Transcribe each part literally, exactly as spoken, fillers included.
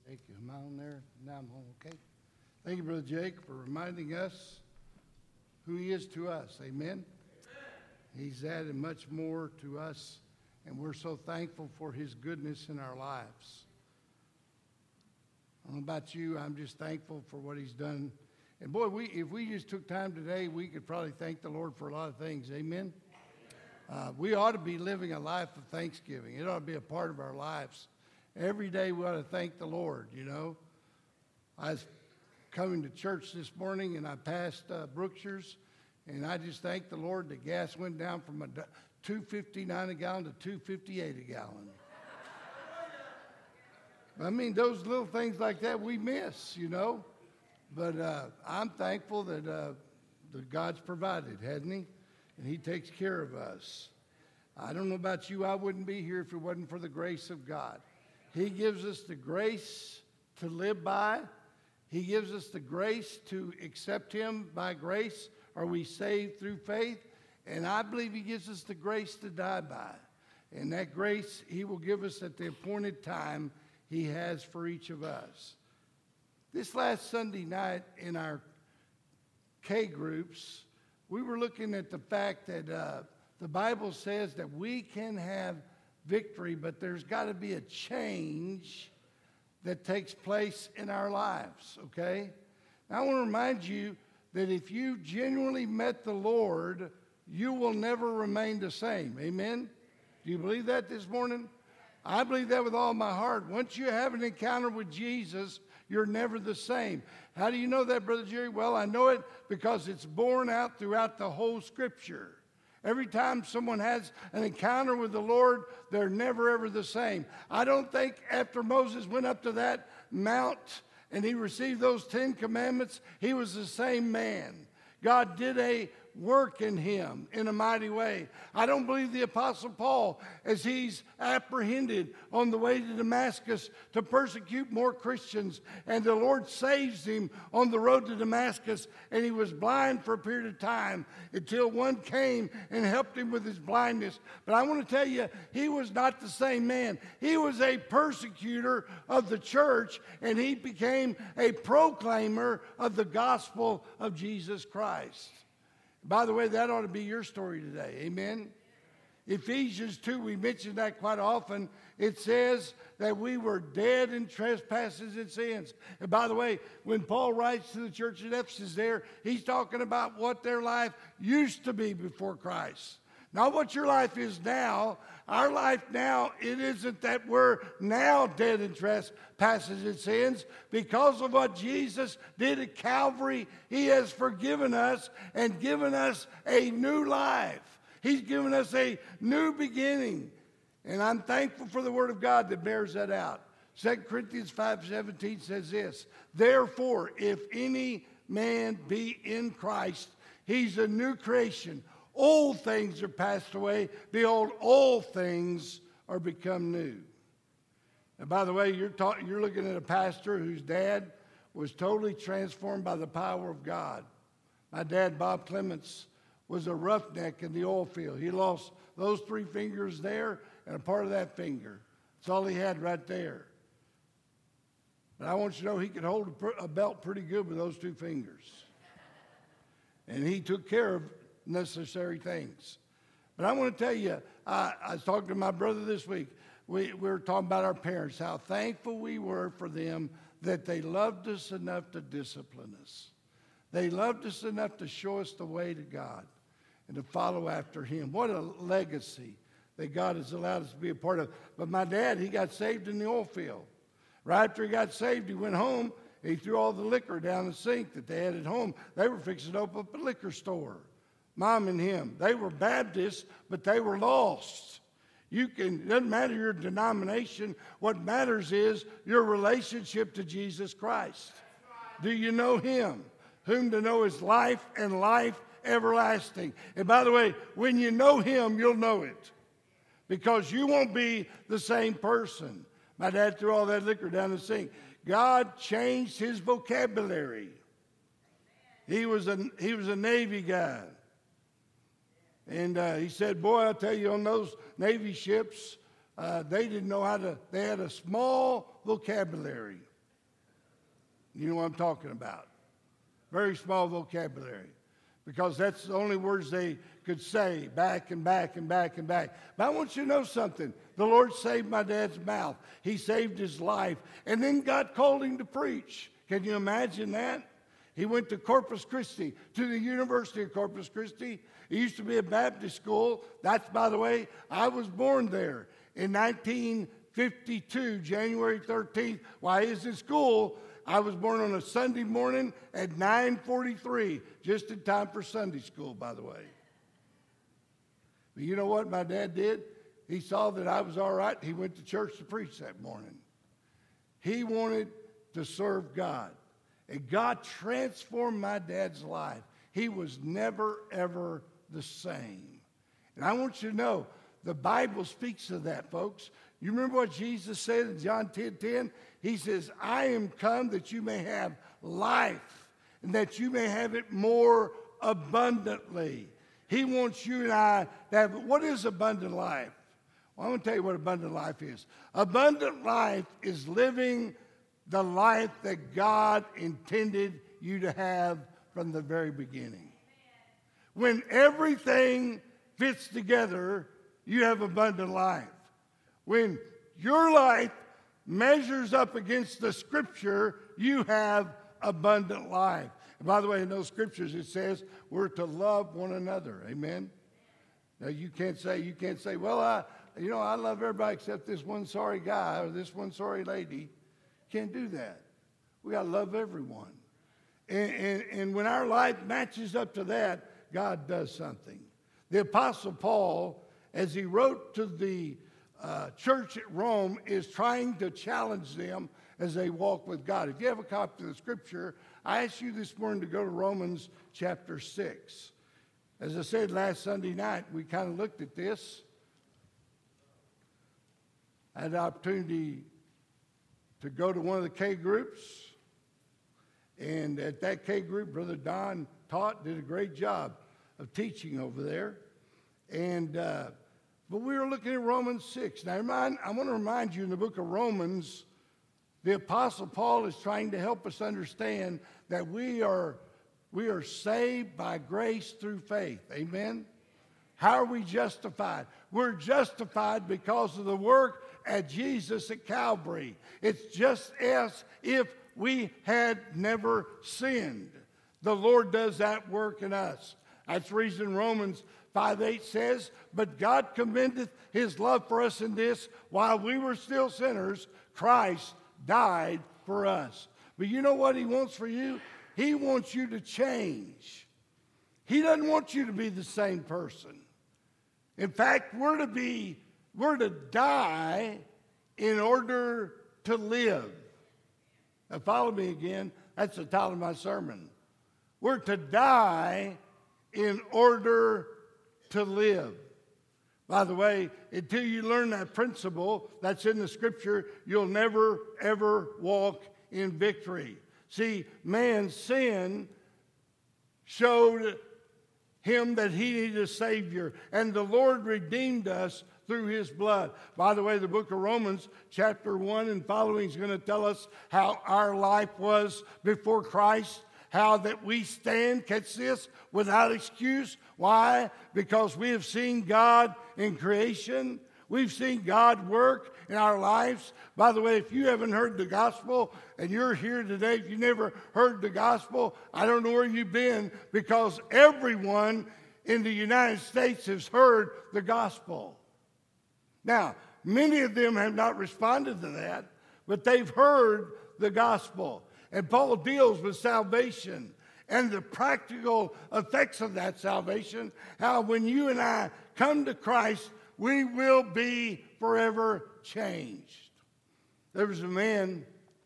Jake, am I on there? Now I'm on, okay. Thank you, Brother Jake, for reminding us who he is to us. Amen? Amen. He's added much more to us, and we're so thankful for his goodness in our lives. I don't know about you, I'm just thankful for what he's done. And boy, we if we just took time today, we could probably thank the Lord for a lot of things. Amen? Uh, we ought to be living a life of thanksgiving. It ought to be a part of our lives. Every day we ought to thank the Lord, you know. I was coming to church this morning, and I passed uh, Brookshire's, and I just thanked the Lord that gas went down from a two fifty-nine a gallon to two fifty-eight a gallon. I mean, those little things like that we miss, you know. But uh, I'm thankful that, uh, that God's provided, hasn't he? And he takes care of us. I don't know about you, I wouldn't be here if it wasn't for the grace of God. He gives us the grace to live by. He gives us the grace to accept him by grace. Are we saved through faith? And I believe he gives us the grace to die by. And that grace he will give us at the appointed time he has for each of us. This last Sunday night in our K groups, we were looking at the fact that uh, the Bible says that we can have victory, but there's got to be a change that takes place in our lives, okay? Now, I want to remind you that if you genuinely met the Lord, you will never remain the same. Amen? Do you believe that this morning? I believe that with all my heart. Once you have an encounter with Jesus, you're never the same. How do you know that, Brother Jerry? Well, I know it because it's borne out throughout the whole Scripture. Every time someone has an encounter with the Lord, they're never, ever the same. I don't think after Moses went up to that mount and he received those Ten Commandments, he was the same man. God did a work in him in a mighty way. I don't believe the Apostle Paul, as he's apprehended on the way to Damascus to persecute more Christians, and the Lord saves him on the road to Damascus, and he was blind for a period of time until one came and helped him with his blindness. But I want to tell you, he was not the same man. He was a persecutor of the church, and he became a proclaimer of the gospel of Jesus Christ. By the way, that ought to be your story today. Amen? Ephesians two, we mention that quite often. It says that we were dead in trespasses and sins. And by the way, when Paul writes to the church at Ephesus there, he's talking about what their life used to be before Christ. Not what your life is now. Our life now, it isn't that we're now dead in trespasses and sins. Because of what Jesus did at Calvary, he has forgiven us and given us a new life. He's given us a new beginning. And I'm thankful for the Word of God that bears that out. Second Corinthians five seventeen says this, therefore, if any man be in Christ, he's a new creation. Old things are passed away. Behold, all things are become new. And by the way, you're, ta- you're looking at a pastor whose dad was totally transformed by the power of God. My dad, Bob Clements, was a roughneck in the oil field. He lost those three fingers there and a part of that finger. That's all he had right there. But I want you to know he could hold a, pr- a belt pretty good with those two fingers. And he took care of necessary things. But I want to tell you, I, I was talking to my brother this week. We, we were talking about our parents, how thankful we were for them that they loved us enough to discipline us. They loved us enough to show us the way to God and to follow after him. What a legacy that God has allowed us to be a part of. But my dad, he got saved in the oil field. Right after he got saved, he went home. He threw all the liquor down the sink that they had at home. They were fixing to open up a liquor store. Mom and him, they were Baptists, but they were lost. You can, it doesn't matter your denomination. What matters is your relationship to Jesus Christ. Do you know him? Whom to know is life and life everlasting. And by the way, when you know him, you'll know it. Because you won't be the same person. My dad threw all that liquor down the sink. God changed his vocabulary. He was a, he was a Navy guy. And uh, he said, boy, I'll tell you, on those Navy ships, uh, they didn't know how to, they had a small vocabulary. You know what I'm talking about. Very small vocabulary. Because that's the only words they could say, back and back and back and back. But I want you to know something. The Lord saved my dad's mouth. He saved his life. And then God called him to preach. Can you imagine that? He went to Corpus Christi, to the University of Corpus Christi. It used to be a Baptist school. That's, by the way, I was born there in nineteen fifty-two, January thirteenth. While I was in school, I was born on a Sunday morning at nine forty-three, just in time for Sunday school, by the way. But you know what my dad did? He saw that I was all right. He went to church to preach that morning. He wanted to serve God. And God transformed my dad's life. He was never, ever the same. And I want you to know, the Bible speaks of that, folks. You remember what Jesus said in John ten ten? He says, I am come that you may have life and that you may have it more abundantly. He wants you and I to have, what is abundant life? Well, I'm going to tell you what abundant life is. Abundant life is living the life that God intended you to have from the very beginning. When everything fits together, you have abundant life. When your life measures up against the Scripture, you have abundant life. And by the way, in those Scriptures it says we're to love one another. Amen? Now you can't say, you can't say, well, I, you know, I love everybody except this one sorry guy or this one sorry lady. Can't do that. We got to love everyone. And, and, and when our life matches up to that, God does something. The Apostle Paul, as he wrote to the uh, church at Rome, is trying to challenge them as they walk with God. If you have a copy of the Scripture, I ask you this morning to go to Romans chapter six. As I said last Sunday night, we kind of looked at this. I had the opportunity to go to one of the K groups. And at that K group, Brother Don taught, did a great job of teaching over there. And uh, but we were looking at Romans six. Now, remind, I want to remind you, in the book of Romans, the Apostle Paul is trying to help us understand that we are, we are saved by grace through faith. Amen? How are we justified? We're justified because of the work at Jesus at Calvary. It's just as if we had never sinned. The Lord does that work in us. That's the reason Romans five eight says, but God commendeth his love for us in this, while we were still sinners, Christ died for us. But you know what he wants for you? He wants you to change. He doesn't want you to be the same person. In fact, we're to be, we're to die in order to live. Now follow me again. That's the title of my sermon. We're to die in order to live. By the way, until you learn that principle that's in the Scripture, you'll never, ever walk in victory. See, man's sin showed him that he needed a Savior, and the Lord redeemed us through his blood. By the way, the book of Romans, chapter one and following is going to tell us how our life was before Christ, how that we stand, catch this, without excuse. Why? Because we have seen God in creation. We've seen God work in our lives. By the way, if you haven't heard the gospel and you're here today, if you never heard the gospel, I don't know where you've been, because everyone in the United States has heard the gospel. Now, many of them have not responded to that, but they've heard the gospel. And Paul deals with salvation and the practical effects of that salvation, how when you and I come to Christ, we will be forever changed. There was a man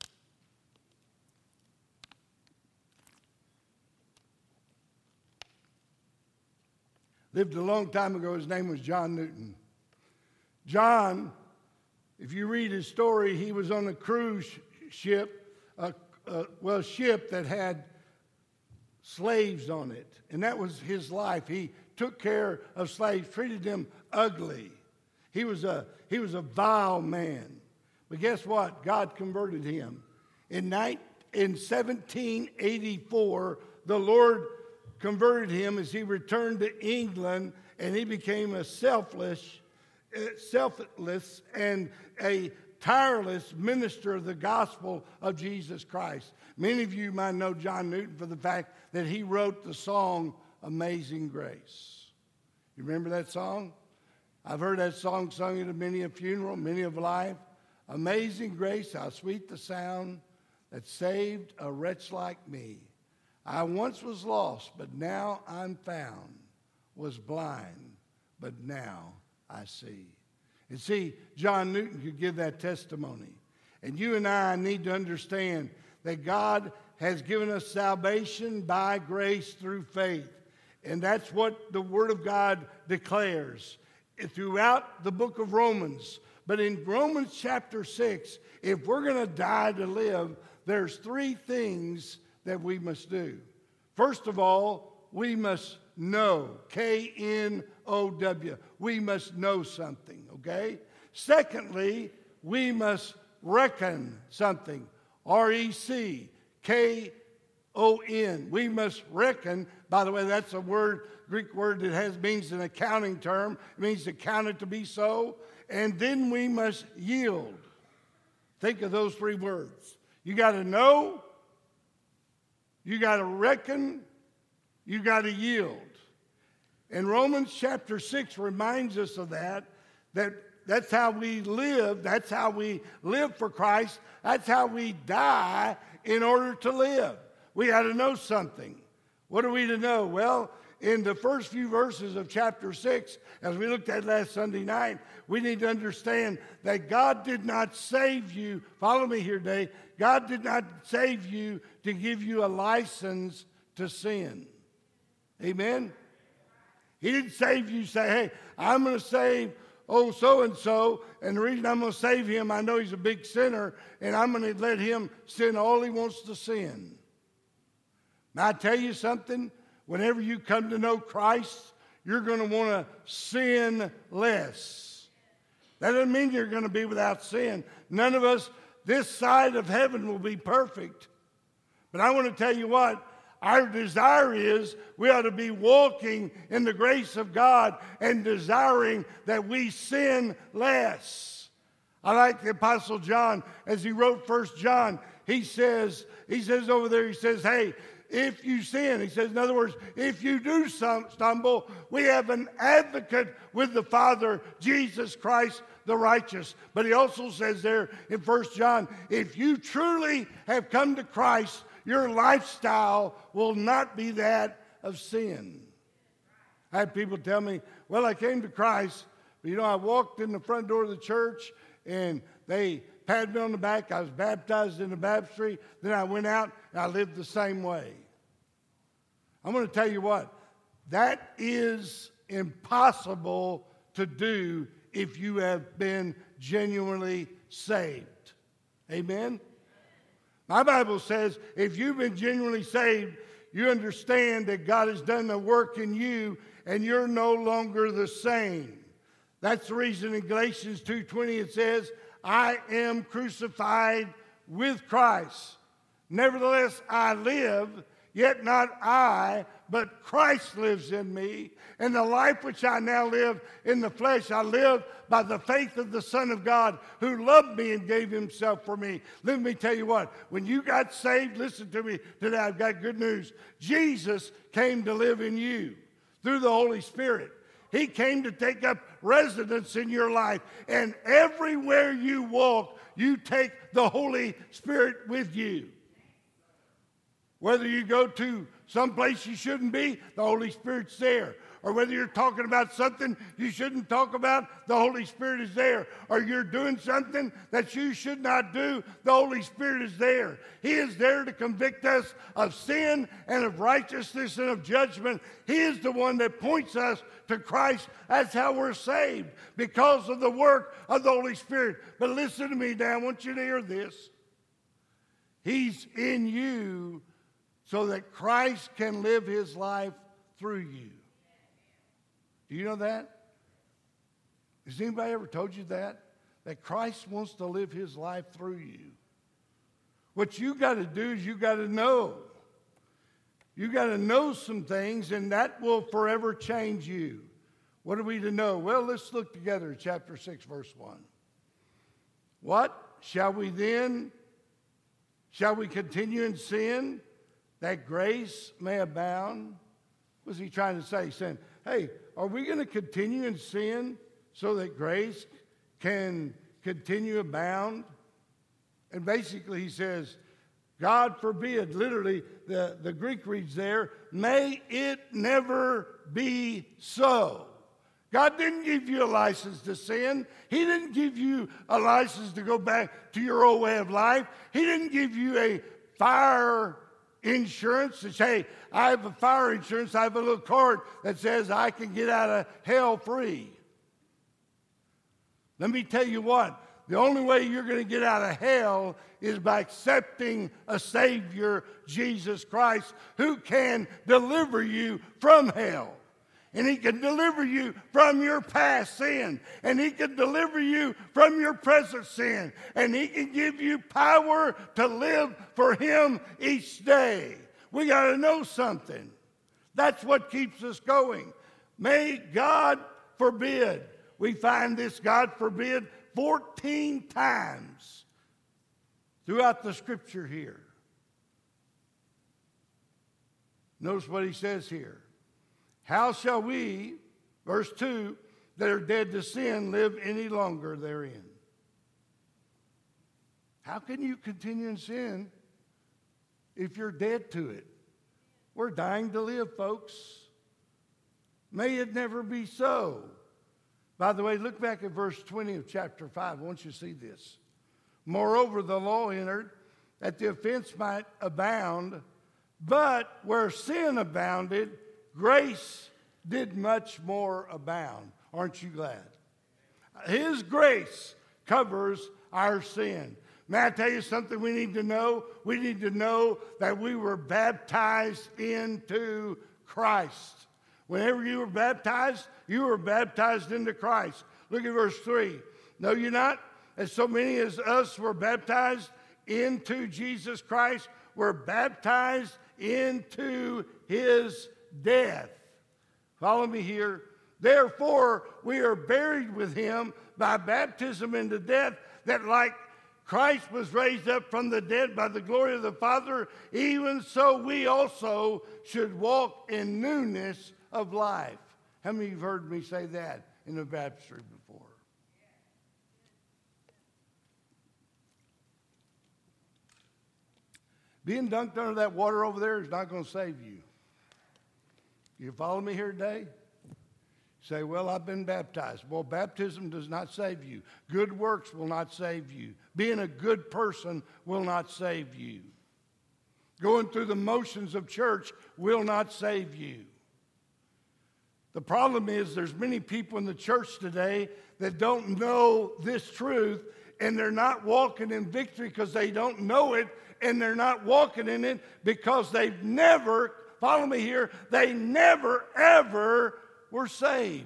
lived a long time ago. His name was John Newton. John, if you read his story, he was on a cruise ship, a, a well, ship that had slaves on it. And that was his life. He took care of slaves, treated them ugly. He was a, he was a vile man. But guess what? God converted him. In in seventeen eighty-four, the Lord converted him as he returned to England, and he became a selfless, selfless and a tireless minister of the gospel of Jesus Christ. Many of you might know John Newton for the fact that he wrote the song Amazing Grace. You remember that song? I've heard that song sung at many a funeral, many of life. Amazing grace, how sweet the sound that saved a wretch like me. I once was lost, but now I'm found. Was blind, but now I see. And see, John Newton could give that testimony. And you and I need to understand that God has given us salvation by grace through faith. And that's what the Word of God declares throughout the book of Romans. But in Romans chapter six, if we're going to die to live, there's three things that we must do. First of all, we must know. K N O W. We must know something, okay? Secondly, we must reckon something. R E C K O N. We must reckon. By the way, that's a word, Greek word that has means an accounting term. It means to count it to be so. And then we must yield. Think of those three words. You got to know, you got to reckon, you got to yield. And Romans chapter six reminds us of that, that that's how we live, that's how we live for Christ, that's how we die in order to live. We got to know something. What are we to know? Well, in the first few verses of chapter six, as we looked at last Sunday night, we need to understand that God did not save you. Follow me here today. God did not save you to give you a license to sin. Amen? He didn't save you, say, hey, I'm going to save, oh, so-and-so, and the reason I'm going to save him, I know he's a big sinner, and I'm going to let him sin all he wants to sin. Now, I tell you something, whenever you come to know Christ, you're going to want to sin less. That doesn't mean you're going to be without sin. None of us this side of heaven will be perfect. But I want to tell you what, our desire is we ought to be walking in the grace of God and desiring that we sin less. I like the Apostle John as he wrote First John. He says, he says over there, he says, hey, if you sin, he says, in other words, if you do stumble, we have an advocate with the Father, Jesus Christ the righteous. But he also says there in First John, if you truly have come to Christ, your lifestyle will not be that of sin. I had people tell me, well, I came to Christ, but you know, I walked in the front door of the church and they patted me on the back. I was baptized in the baptistry. Then I went out and I lived the same way. I'm going to tell you what, that is impossible to do if you have been genuinely saved. Amen? My Bible says if you've been genuinely saved, you understand that God has done a work in you and you're no longer the same. That's the reason in Galatians two twenty it says, I am crucified with Christ. Nevertheless, I live, yet not I, but Christ lives in me. And the life which I now live in the flesh, I live by the faith of the Son of God who loved me and gave himself for me. Let me tell you what, when you got saved, listen to me today, I've got good news. Jesus came to live in you through the Holy Spirit. He came to take up residence in your life. And everywhere you walk, you take the Holy Spirit with you. Whether you go to some place you shouldn't be, the Holy Spirit's there. Or whether you're talking about something you shouldn't talk about, the Holy Spirit is there. Or you're doing something that you should not do, the Holy Spirit is there. He is there to convict us of sin and of righteousness and of judgment. He is the one that points us to Christ. That's how we're saved, because of the work of the Holy Spirit. But listen to me now, I want you to hear this. He's in you so that Christ can live his life through you. Do you know that? Has anybody ever told you that? That Christ wants to live his life through you. What you got to do is you got to know. You got to know some things, and that will forever change you. What are we to know? Well, let's look together at chapter six, verse one. What? Shall we then, shall we continue in sin that grace may abound? What's he trying to say? He's saying, hey, are we going to continue in sin so that grace can continue abound? And basically he says, God forbid, literally, the, the Greek reads there, may it never be so. God didn't give you a license to sin. He didn't give you a license to go back to your old way of life. He didn't give you a fire insurance to say, I have a fire insurance. I have a little card that says I can get out of hell free. Let me tell you what. The only way you're going to get out of hell is by accepting a Savior, Jesus Christ, who can deliver you from hell. And he can deliver you from your past sin. And he can deliver you from your present sin. And he can give you power to live for him each day. We got to know something. That's what keeps us going. May God forbid. We find this God forbid fourteen times throughout the scripture here. Notice what he says here. How shall we, verse two, that are dead to sin, live any longer therein? How can you continue in sin if you're dead to it? We're dying to live, folks. May it never be so. By the way, look back at verse twenty of chapter five. I want you to see this. Moreover, the law entered that the offense might abound, but where sin abounded, grace did much more abound. Aren't you glad? His grace covers our sin. May I tell you something we need to know? We need to know that we were baptized into Christ. Whenever you were baptized, you were baptized into Christ. Look at verse three. Know you not, as so many as us were baptized into Jesus Christ, were baptized into his death. Follow me here. Therefore, we are buried with him by baptism into death, that like Christ was raised up from the dead by the glory of the Father, even so we also should walk in newness of life. How many of you have heard me say that in the baptistry before? Being dunked under that water over there is not going to save you. You follow me here today? Say, well, I've been baptized. Well, baptism does not save you. Good works will not save you. Being a good person will not save you. Going through the motions of church will not save you. The problem is there's many people in the church today that don't know this truth, and they're not walking in victory because they don't know it, and they're not walking in it because they've never, follow me here, they never, ever were saved.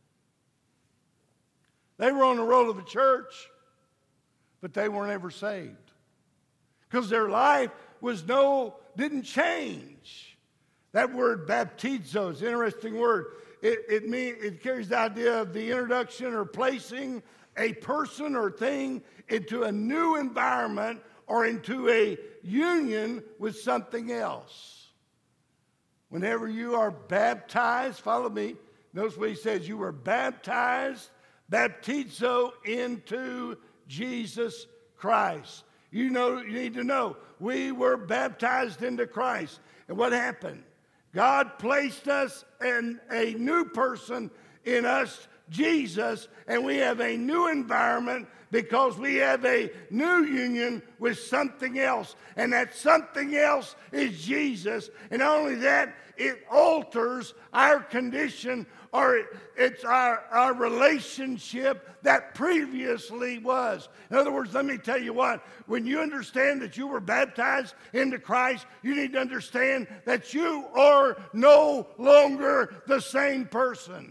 They were on the roll of a church, but they weren't ever saved because their life was no, didn't change. That word baptizo is an interesting word. It, it, mean, it carries the idea of the introduction or placing a person or thing into a new environment or into a union with something else. Whenever you are baptized, follow me, notice what he says, you were baptized, baptizo, into Jesus Christ. You know, you need to know, we were baptized into Christ. And what happened? God placed us in a new person in us, Jesus, and we have a new environment because we have a new union with something else. And that something else is Jesus. And not only that, it alters our condition, or it's our, our relationship that previously was. In other words, let me tell you what, when you understand that you were baptized into Christ, you need to understand that you are no longer the same person.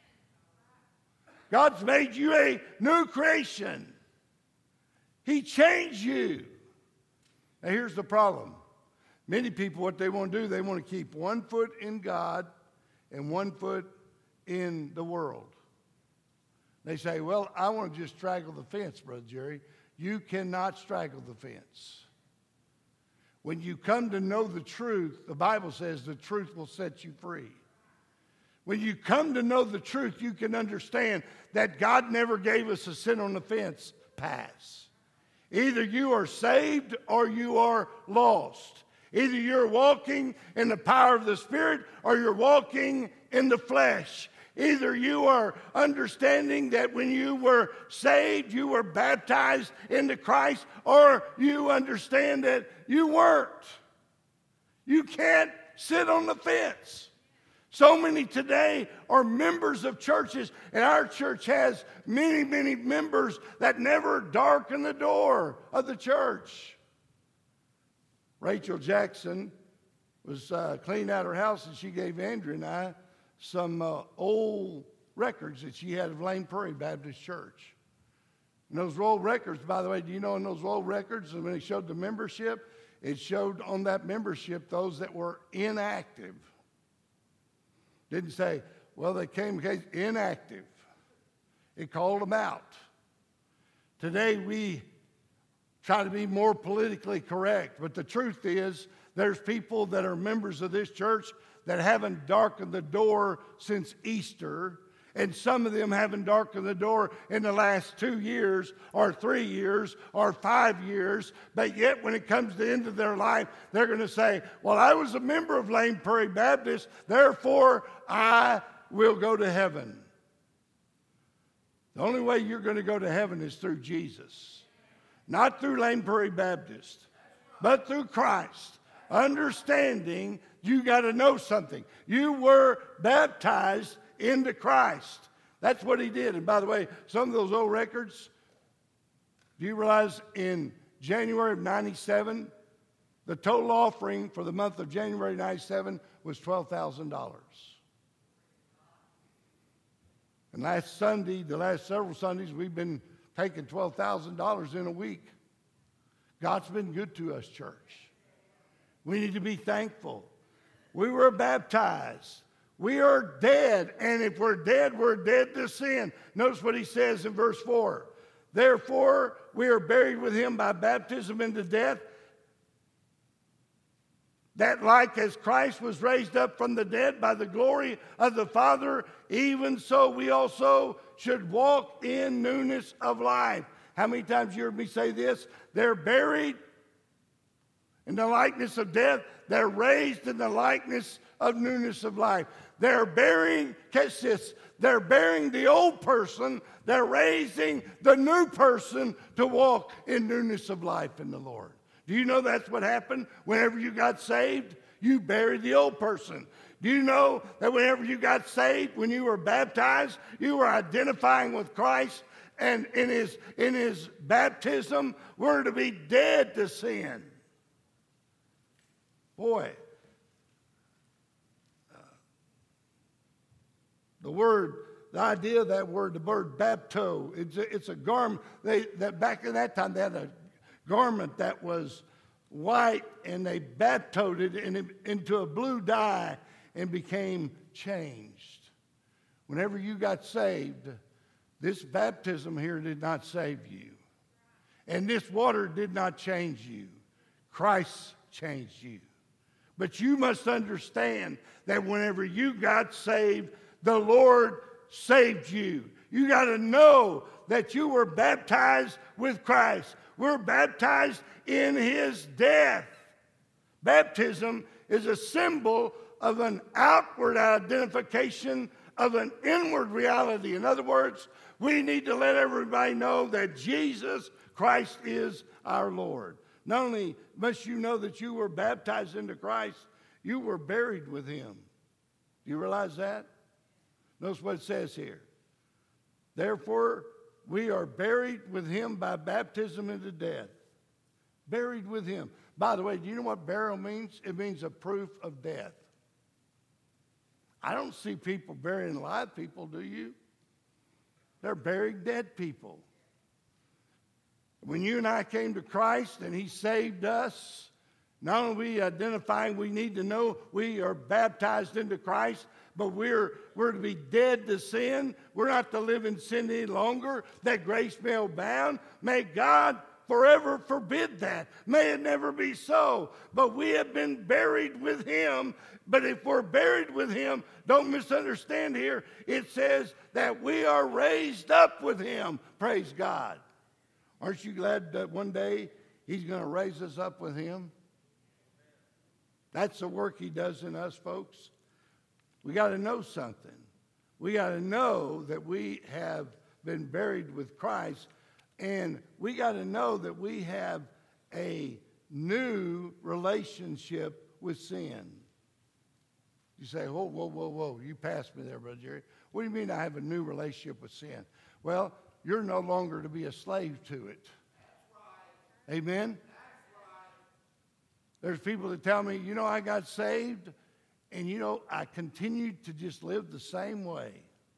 God's made you a new creation. He changed you. Now, here's the problem. Many people, what they want to do, they want to keep one foot in God and one foot in the world. They say, well, I want to just straddle the fence, Brother Jerry. You cannot straddle the fence. When you come to know the truth, the Bible says the truth will set you free. When you come to know the truth, you can understand that God never gave us a sit on the fence pass. Either you are saved or you are lost. Either you're walking in the power of the Spirit or you're walking in the flesh. Either you are understanding that when you were saved, you were baptized into Christ, or you understand that you weren't. You can't sit on the fence. So many today are members of churches, and our church has many, many members that never darken the door of the church. Rachel Jackson was uh, cleaning out her house, and she gave Andrew and I some uh, old records that she had of Lane Prairie Baptist Church. And those old records, by the way, do you know in those old records, when they showed the membership, it showed on that membership those that were inactive. Didn't say, well, they came inactive. It called them out. Today we try to be more politically correct, but the truth is there's people that are members of this church that haven't darkened the door since Easter, and some of them haven't darkened the door in the last two years or three years or five years, but yet when it comes to the end of their life, they're going to say, well, I was a member of Lane Prairie Baptist, therefore I will go to heaven. The only way you're going to go to heaven is through Jesus. Not through Lane Prairie Baptist, but through Christ. Understanding you got to know something. You were baptized into Christ. That's what he did. And by the way, some of those old records, do you realize in January of ninety-seven, the total offering for the month of January ninety-seven was twelve thousand dollars. And last Sunday, the last several Sundays, we've been taking twelve thousand dollars in a week. God's been good to us, church. We need to be thankful. We were baptized. We are dead, and if we're dead, we're dead to sin. Notice what he says in verse four. Therefore, we are buried with him by baptism into death, that like as Christ was raised up from the dead by the glory of the Father, even so we also should walk in newness of life. How many times you heard me say this? They're buried in the likeness of death. They're raised in the likeness of newness of life. They're bearing, catch this, they're bearing the old person. They're raising the new person to walk in newness of life in the Lord. Do you know that's what happened whenever you got saved? You buried the old person. Do you know that whenever you got saved, when you were baptized, you were identifying with Christ? And in his, in his baptism, we're to be dead to sin. Boy, uh, the word, the idea of that word, the word bapto, it's a, it's a garment. They, that back in that time, they had a garment that was white, and they baptized it in, into a blue dye and became changed. Whenever you got saved, this baptism here did not save you. And this water did not change you. Christ changed you. But you must understand that whenever you got saved, the Lord saved you. You got to know that you were baptized with Christ. We're baptized in his death. Baptism is a symbol of an outward identification of an inward reality. In other words, we need to let everybody know that Jesus Christ is our Lord. Not only must you know that you were baptized into Christ, you were buried with him. Do you realize that? Notice what it says here. Therefore, we are buried with him by baptism into death. Buried with him. By the way, do you know what burial means? It means a proof of death. I don't see people burying live people, do you? They're burying dead people. When you and I came to Christ and he saved us, not only are we identifying we need to know we are baptized into Christ, but we're, we're to be dead to sin. We're not to live in sin any longer, that grace may abound. May God forever forbid that. May it never be so. But we have been buried with him. But if we're buried with him, don't misunderstand here. It says that we are raised up with him. Praise God. Aren't you glad that one day he's going to raise us up with him? That's the work he does in us, folks. We got to know something. We got to know that we have been buried with Christ, and we got to know that we have a new relationship with sin. You say, whoa, whoa, whoa, whoa, you passed me there, Brother Jerry. What do you mean I have a new relationship with sin? Well, you're no longer to be a slave to it. That's right. Amen? That's right. There's people that tell me, you know, I got saved, and, you know, I continued to just live the same way,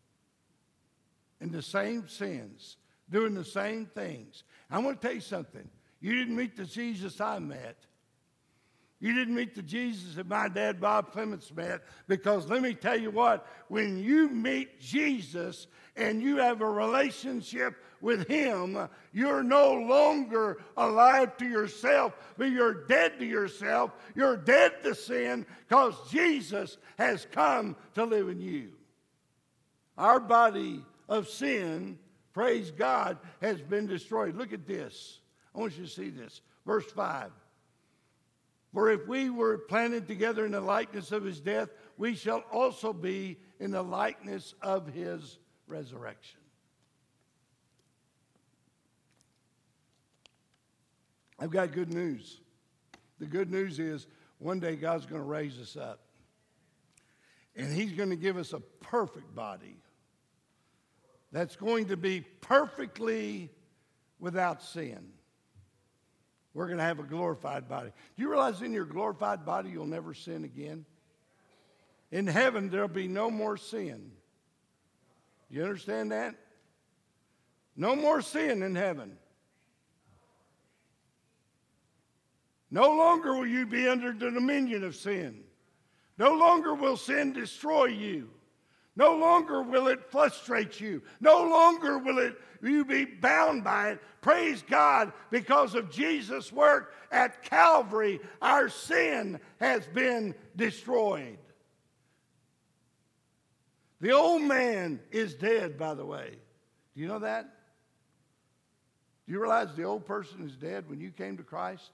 in the same sins, doing the same things. I want to tell you something. You didn't meet the Jesus I met. You didn't meet the Jesus that my dad, Bob Clements, met, because let me tell you what, when you meet Jesus and you have a relationship with him, you're no longer alive to yourself, but you're dead to yourself. You're dead to sin because Jesus has come to live in you. Our body of sin, praise God, has been destroyed. Look at this. I want you to see this. Verse five. For if we were planted together in the likeness of his death, we shall also be in the likeness of his resurrection. I've got good news. The good news is one day God's going to raise us up. And he's going to give us a perfect body that's going to be perfectly without sin. We're going to have a glorified body. Do you realize in your glorified body you'll never sin again? In heaven there'll be no more sin. You understand that? No more sin in heaven. No longer will you be under the dominion of sin. No longer will sin destroy you. No longer will it frustrate you. No longer will it you be bound by it. Praise God, because of Jesus' work at Calvary, our sin has been destroyed. The old man is dead, by the way. Do you know that? Do you realize the old person is dead when you came to Christ?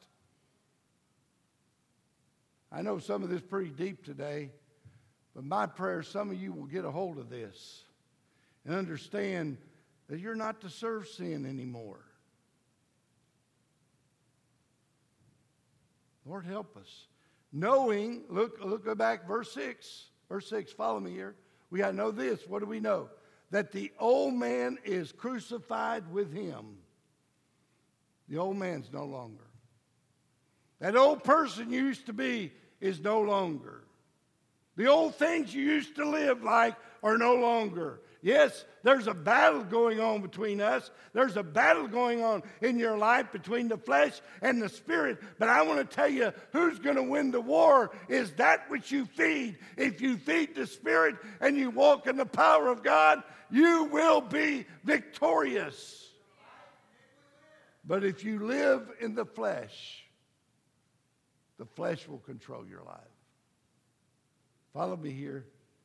I know some of this is pretty deep today, but my prayer is some of you will get a hold of this and understand that you're not to serve sin anymore. Lord, help us. Knowing, look, look, go back, verse six. Verse six, follow me here. We got to know this. What do we know? That the old man is crucified with him. The old man's no longer. That old person you used to be is no longer. The old things you used to live like are no longer. Yes, there's a battle going on between us. There's a battle going on in your life between the flesh and the spirit. But I want to tell you, who's going to win the war is that which you feed. If you feed the spirit and you walk in the power of God, you will be victorious. But if you live in the flesh, the flesh will control your life. Follow me here.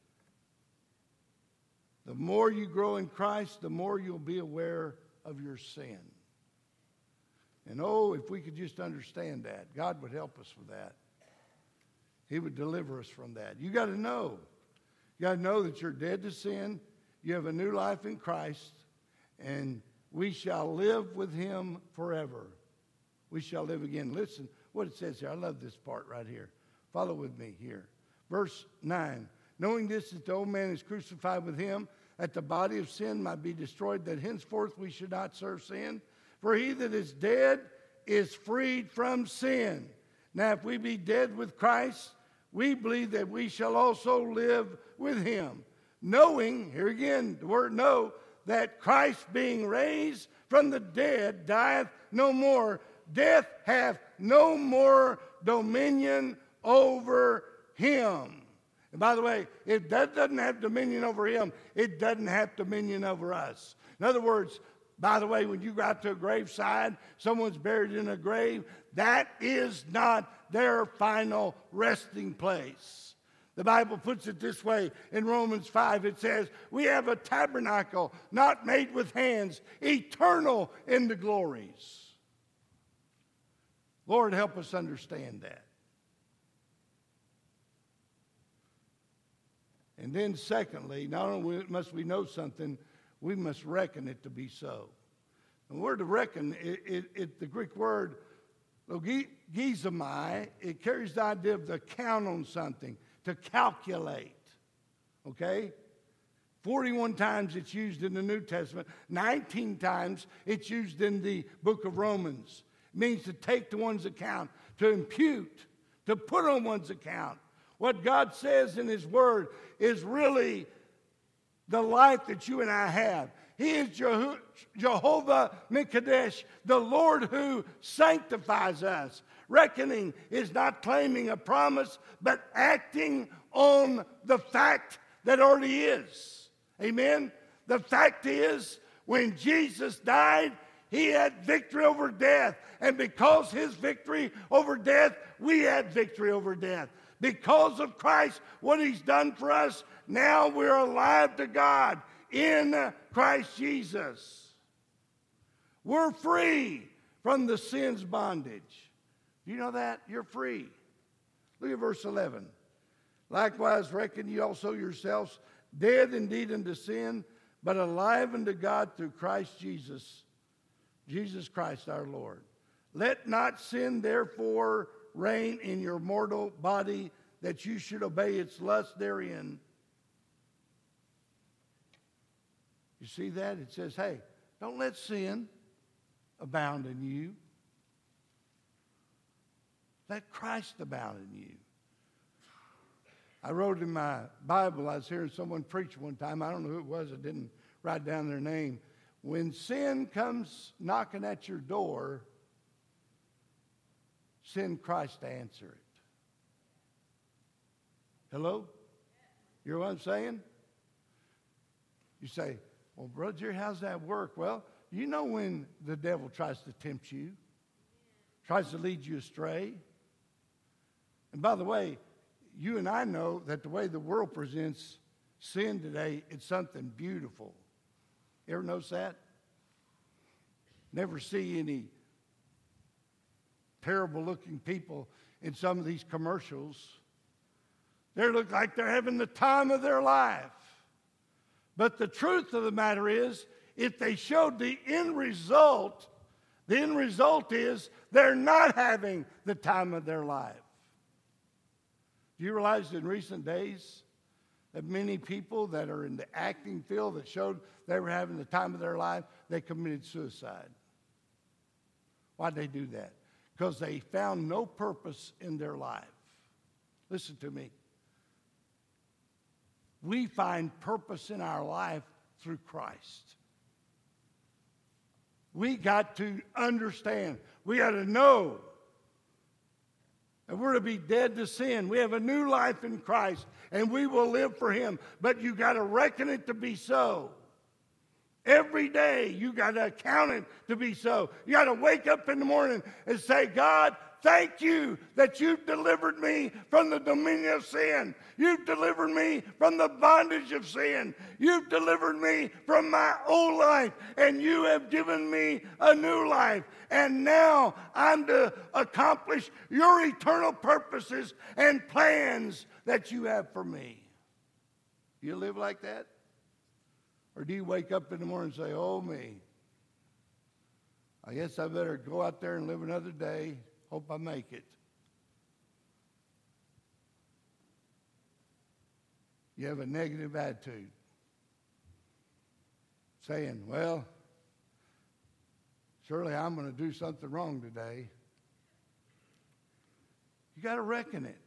The more you grow in Christ, the more you'll be aware of your sin. And oh, if we could just understand that, God would help us with that. He would deliver us from that. You got to know. You got to know that you're dead to sin. You have a new life in Christ, and we shall live with him forever. We shall live again. Listen what it says here. I love this part right here. Follow with me here. Verse nine. Knowing this, that the old man is crucified with him, that the body of sin might be destroyed, that henceforth we should not serve sin. For he that is dead is freed from sin. Now, if we be dead with Christ, we believe that we shall also live with him. Knowing, here again, the word know, that Christ being raised from the dead dieth no more. Death hath no more dominion over him. And by the way, if that doesn't have dominion over him, it doesn't have dominion over us. In other words, by the way, when you go out to a graveside, someone's buried in a grave, that is not their final resting place. The Bible puts it this way in Romans five. It says, we have a tabernacle not made with hands, eternal in the glories. Lord, help us understand that. And then secondly, not only must we know something, we must reckon it to be so. The word to reckon, it, it, it, the Greek word logizomai, it carries the idea of to count on something, to calculate. Okay? forty-one times it's used in the New Testament. nineteen times it's used in the book of Romans. It means to take to one's account, to impute, to put on one's account. What God says in his word is really the life that you and I have. He is Jeho- Jehovah Mikadesh, the Lord who sanctifies us. Reckoning is not claiming a promise, but acting on the fact that already is. Amen? The fact is, when Jesus died, he had victory over death. And because his victory over death, we had victory over death. Because of Christ, what he's done for us, now we're alive to God in Christ Jesus. We're free from the sin's bondage. Do you know that? You're free. Look at verse eleven. Likewise, reckon ye also yourselves dead indeed unto sin, but alive unto God through Christ Jesus, Jesus Christ our Lord. Let not sin therefore reign in your mortal body, that you should obey its lust therein. You see that? It says, hey, don't let sin abound in you. Let Christ abound in you. I wrote in my Bible, I was hearing someone preach one time. I don't know who it was. I didn't write down their name. When sin comes knocking at your door, send Christ to answer it. Hello? You know what I'm saying? You say, well, Brother Jerry, how's that work? Well, you know when the devil tries to tempt you, tries to lead you astray. And by the way, you and I know that the way the world presents sin today, it's something beautiful. You ever notice that? Never see any terrible-looking people in some of these commercials. They look like they're having the time of their life. But the truth of the matter is, if they showed the end result, the end result is they're not having the time of their life. Do you realize in recent days that many people that are in the acting field that showed they were having the time of their life, they committed suicide? Why'd they do that? Because they found no purpose in their life. Listen to me. We find purpose in our life through Christ. We got to understand. We got to know that we're to be dead to sin. We have a new life in Christ, and we will live for him. But you got to reckon it to be so. Every day you got to count it to be so. You got to wake up in the morning and say, God, thank you that you've delivered me from the dominion of sin. You've delivered me from the bondage of sin. You've delivered me from my old life, and you have given me a new life. And now I'm to accomplish your eternal purposes and plans that you have for me. You live like that? Or do you wake up in the morning and say, oh, me, I guess I better go out there and live another day. Hope I make it. You have a negative attitude. Saying, well, surely I'm going to do something wrong today. You got to reckon it.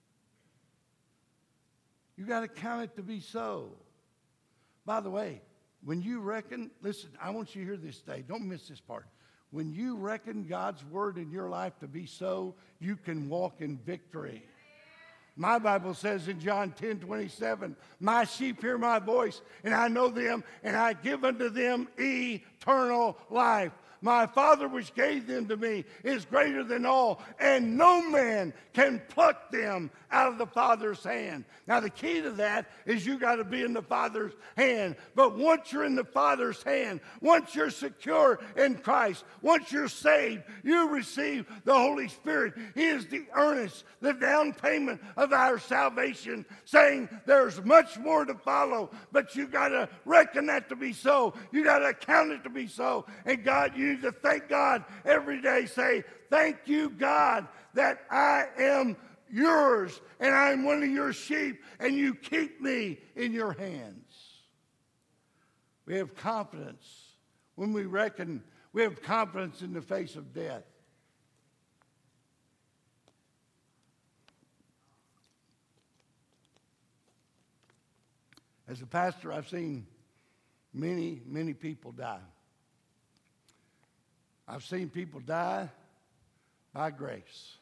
You got to count it to be so. By the way, when you reckon, listen, I want you to hear this today. Don't miss this part. When you reckon God's word in your life to be so, you can walk in victory. My Bible says in John ten twenty-seven, my sheep hear my voice, and I know them, and I give unto them eternal life. My Father which gave them to me is greater than all, and no man can pluck them out of the Father's hand. Now the key to that is you got to be in the Father's hand. But once you're in the Father's hand, once you're secure in Christ, once you're saved, you receive the Holy Spirit. He is the earnest, the down payment of our salvation, saying there's much more to follow, but you got to reckon that to be so. You got to count it to be so. And God, you need to thank God every day. Say, thank you, God, that I am yours and I'm one of your sheep and you keep me in your hands. We have confidence when we reckon. We have confidence in the face of death. As a pastor, I've seen many, many people die. I've seen people die by grace.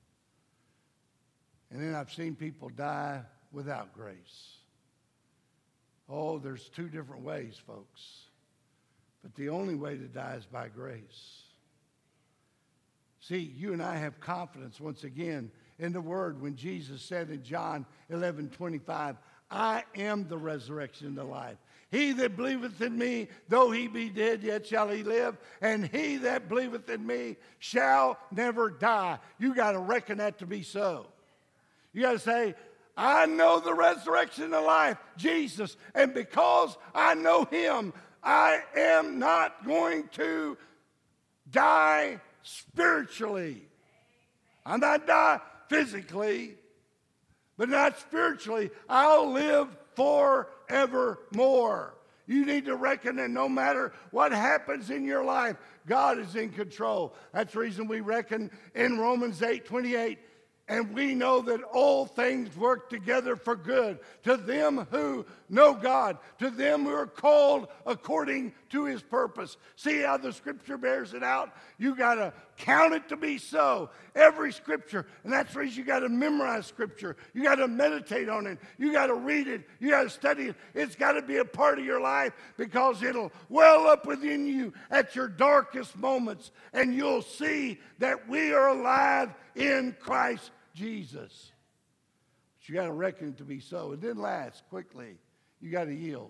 And then I've seen people die without grace. Oh, there's two different ways, folks. But the only way to die is by grace. See, you and I have confidence once again in the Word when Jesus said in John eleven twenty-five, I am the resurrection and the life. He that believeth in me, though he be dead, yet shall he live. And he that believeth in me shall never die. You got to reckon that to be so. You got to say, I know the resurrection and the life, Jesus. And because I know him, I am not going to die spiritually. I might die physically, but not spiritually. I'll live forevermore. You need to reckon that no matter what happens in your life, God is in control. That's the reason we reckon in Romans eight twenty-eight. And we know that all things work together for good to them who know God, to them who are called according to his purpose. See how the scripture bears it out? You got to count it to be so. Every scripture. And that's the reason you got to memorize scripture. You got to meditate on it. You got to read it. You got to study it. It's got to be a part of your life because it'll well up within you at your darkest moments. And you'll see that we are alive in Christ Jesus. But you got to reckon it to be so. It didn't last quickly. You got to yield.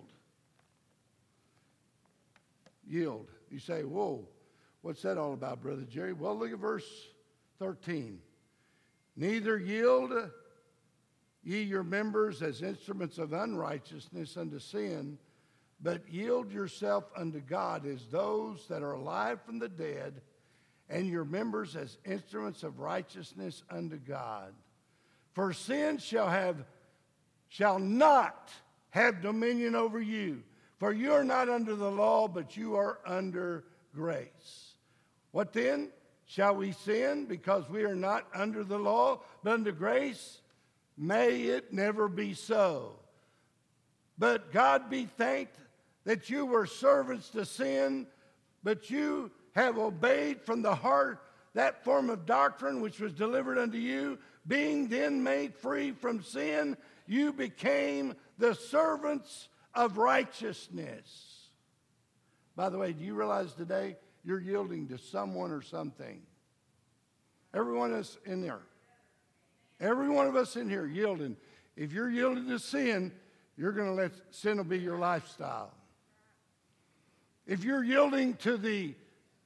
Yield. You say, whoa, what's that all about, Brother Jerry? Well, look at verse thirteen. Neither yield ye your members as instruments of unrighteousness unto sin, but yield yourself unto God as those that are alive from the dead, and your members as instruments of righteousness unto God. For sin shall have, shall not have dominion over you. For you are not under the law, but you are under grace. What then? Shall we sin because we are not under the law, but under grace? May it never be so. But God be thanked that you were servants to sin, but you have obeyed from the heart that form of doctrine which was delivered unto you. Being then made free from sin, you became the servants of righteousness. By the way, do you realize today you're yielding to someone or something? Every one of us in there. Every one of us in here yielding. If you're yielding to sin, you're going to let sin will be your lifestyle. If you're yielding to the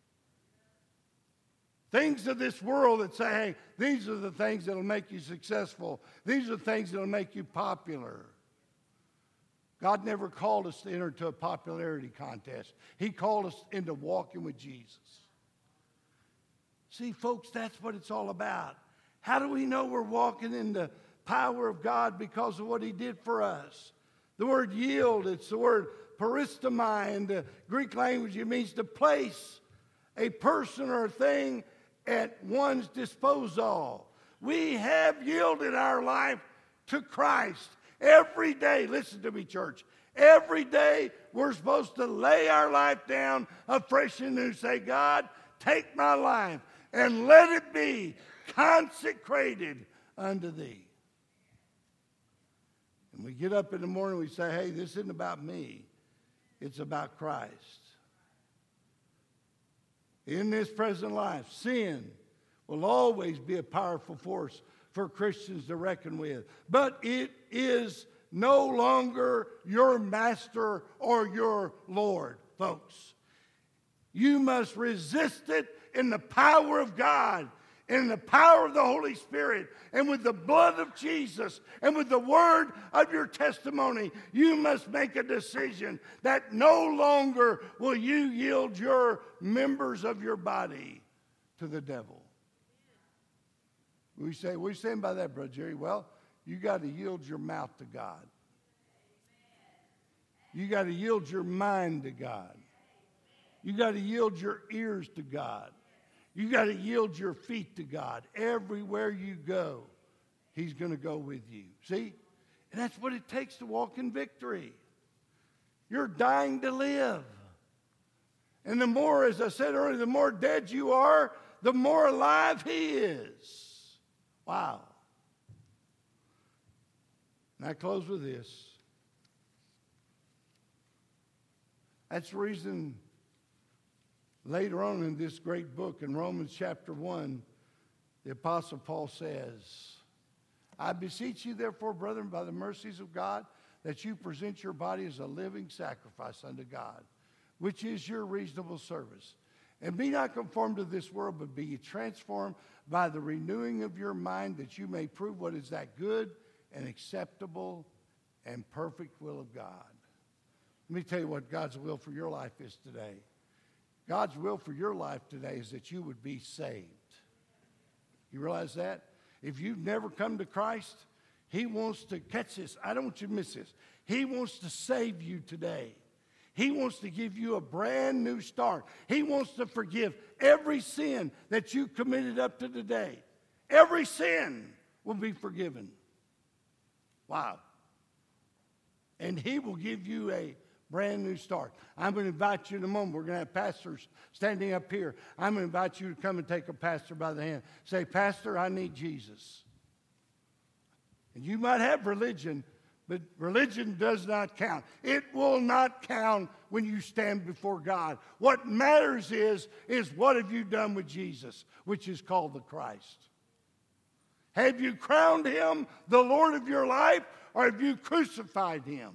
things of this world that say, hey, these are the things that will make you successful. These are the things that will make you popular. God never called us to enter into a popularity contest. He called us into walking with Jesus. See, folks, that's what it's all about. How do we know we're walking in the power of God? Because of what he did for us. The word yield, it's the word peristomai in the Greek language. It means to place a person or a thing at one's disposal. We have yielded our life to Christ every day. Listen to me, church. Every day we're supposed to lay our life down afresh and new. Say, God, take my life and let it be consecrated unto thee. And we get up in the morning, we say, hey, this isn't about me. It's about Christ. In this present life, sin will always be a powerful force for Christians to reckon with. But it is no longer your master or your Lord, folks. You must resist it in the power of God, in the power of the Holy Spirit, and with the blood of Jesus, and with the word of your testimony. You must make a decision that no longer will you yield your members of your body to the devil. We say, what are you saying by that, Brother Jerry? Well, you got to yield your mouth to God. You got to yield your mind to God. You got to yield your ears to God. You got to yield your feet to God. Everywhere you go, He's going to go with you. See? And that's what it takes to walk in victory. You're dying to live. And the more, as I said earlier, the more dead you are, the more alive He is. Wow. And I close with this. That's the reason later on in this great book, in Romans chapter one, the Apostle Paul says, I beseech you, therefore, brethren, by the mercies of God, that you present your body as a living sacrifice unto God, which is your reasonable service. And be not conformed to this world, but be ye transformed by the renewing of your mind, that you may prove what is that good and acceptable and perfect will of God. Let me tell you what God's will for your life is today. God's will for your life today is that you would be saved. You realize that? If you've never come to Christ, He wants to catch this. I don't want you to miss this. He wants to save you today. He wants to give you a brand new start. He wants to forgive every sin that you committed up to today. Every sin will be forgiven. Wow. And He will give you a brand new start. I'm going to invite you in a moment. We're going to have pastors standing up here. I'm going to invite you to come and take a pastor by the hand. Say, Pastor, I need Jesus. And you might have religion, but religion does not count. It will not count when you stand before God. What matters is, is what have you done with Jesus, which is called the Christ. Have you crowned Him the Lord of your life, or have you crucified Him?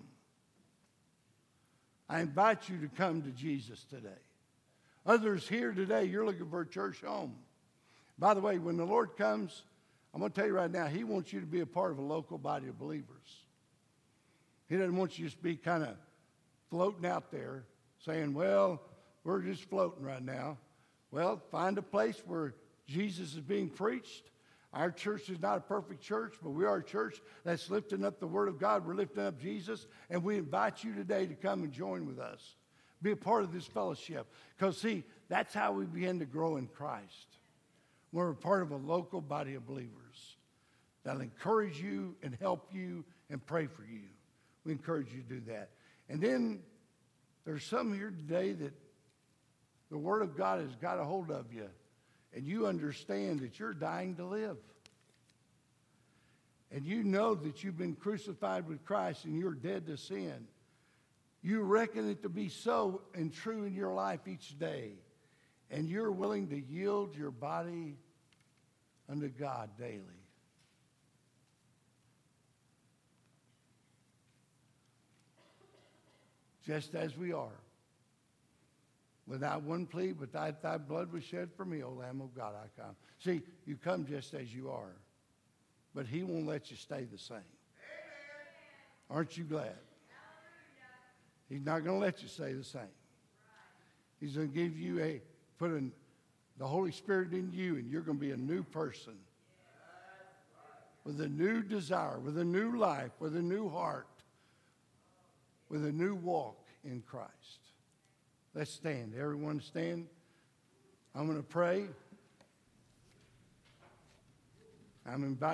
I invite you to come to Jesus today. Others here today, you're looking for a church home. By the way, when the Lord comes, I'm going to tell you right now, He wants you to be a part of a local body of believers. He doesn't want you to just be kind of floating out there saying, well, we're just floating right now. Well, find a place where Jesus is being preached. Our church is not a perfect church, but we are a church that's lifting up the Word of God. We're lifting up Jesus, and we invite you today to come and join with us. Be a part of this fellowship. Because, see, that's how we begin to grow in Christ. We're a part of a local body of believers that'll encourage you and help you and pray for you. We encourage you to do that. And then there's some here today that the Word of God has got a hold of you. And you understand that you're dying to live. And you know that you've been crucified with Christ and you're dead to sin. You reckon it to be so and true in your life each day. And you're willing to yield your body unto God daily. Just as we are. Without one plea, but thy, thy blood was shed for me, O Lamb of God, I come. See, you come just as you are. But He won't let you stay the same. Amen. Aren't you glad? He's not going to let you stay the same. He's going to give you a, put in the Holy Spirit in you, and you're going to be a new person. With a new desire, with a new life, with a new heart, with a new walk in Christ. Let's stand. Everyone stand. I'm going to pray. I'm inviting